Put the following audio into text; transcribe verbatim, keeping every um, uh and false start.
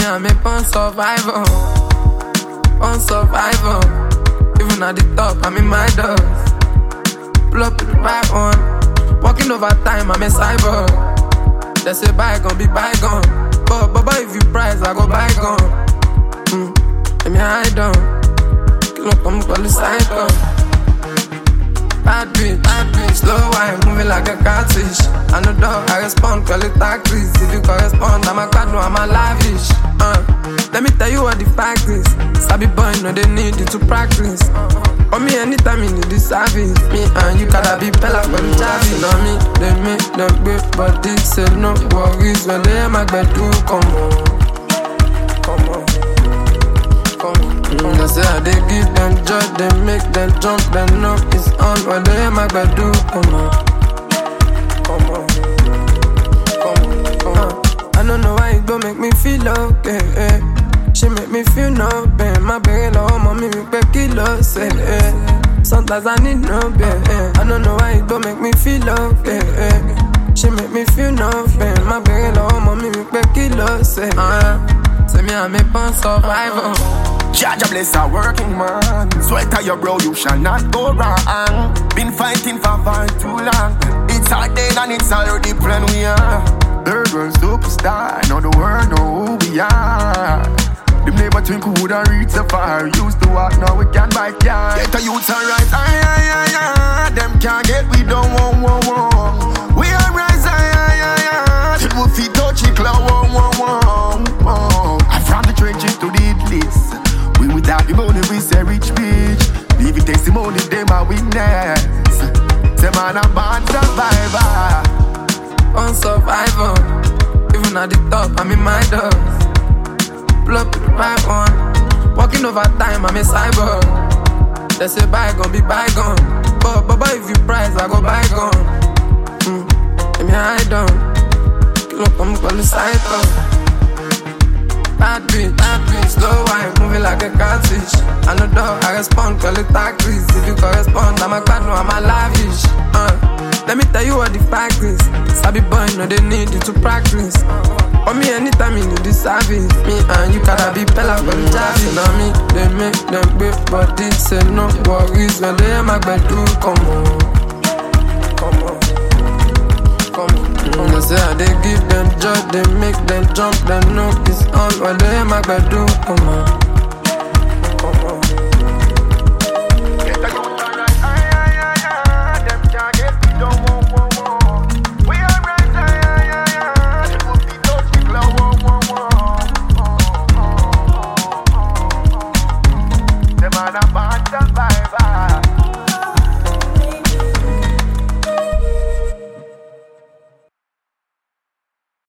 me, I'm a born survivor. Born survivor. Even at the top, I'm in my doors. Pull up with the right one. Walking over time, I'm a cyber. They say bygone, be bygone. But, but, but if you price, I go bygone. Mm, let me hide on. Kill up, I'm call it cycle. Bad beat, bad beat, slow wine, moving like a catfish. I know dog, I respond, call it tactics. If you correspond, I'm a card, no, I'm a lavish. Uh, let me tell you what the fact is. Sabi boy, no, they need you to practice. For me, anytime you need this service, me and you gotta be pella for the Javi. Know me, they make them great, but this say no worries. When they my bed do, come on, come on, come on. Mm, they say how they give them joy, they make them jump, they know it's on. When they my bed do, come on, come on, come on, come on. I don't know why it don't make me feel okay. Eh. She make me feel no pain. My baby love mommy me pe kilo say. Eh. Sometimes I need no pain. Eh. I don't know why it don't make me feel okay. Eh. She make me feel no pain. My baby love mommy me pe kilo say. Uh, say me I'm a born survivor. Jaja bless a working man. Sweat on your brow, you shall not go wrong. Been fighting for far too long. It's our day and it's already planned we are. Third world superstar, now the world know who we are. Them never think who would have reached so far. Used to walk, now we can bike car. Get the youths alright, aye, aye, aye, aye. Them can't get, we don't want, want, want. We are rise, aye, aye, aye, aye. Till we feet touch it, cloud, want, want, want, want. And from the trenches to the list, we without the money, we say rich bitch. Leave it testimony, them are winners. Say man, I'm born survivor. Born survivor. Even at the top, I'm in my doors. Pull up with the right one. Walking over time, I'm a cyber. They say bygone, be bygone. But, but, but if you price, I go bygone. Mm, let me hide on. Kill up, I'm call it cycle. Bad beat, bad beat, slow wine, moving like a catfish. I know dog, I respond, call it tactics. If you correspond, I'm a card, no, I'm a lavish. Uh, let me tell you what the fact is. Sabi boy, no, they need you to practice. For me, anytime you need this service, me and you gotta be pella for the Javi. Know me, they make them great, but this say no worries. When they my bed do, come on, come on, come on. Mm, they say how they give them joy, they make them jump, they know it's on. When they my bed do, come on, come on. Man, I'm born survivor.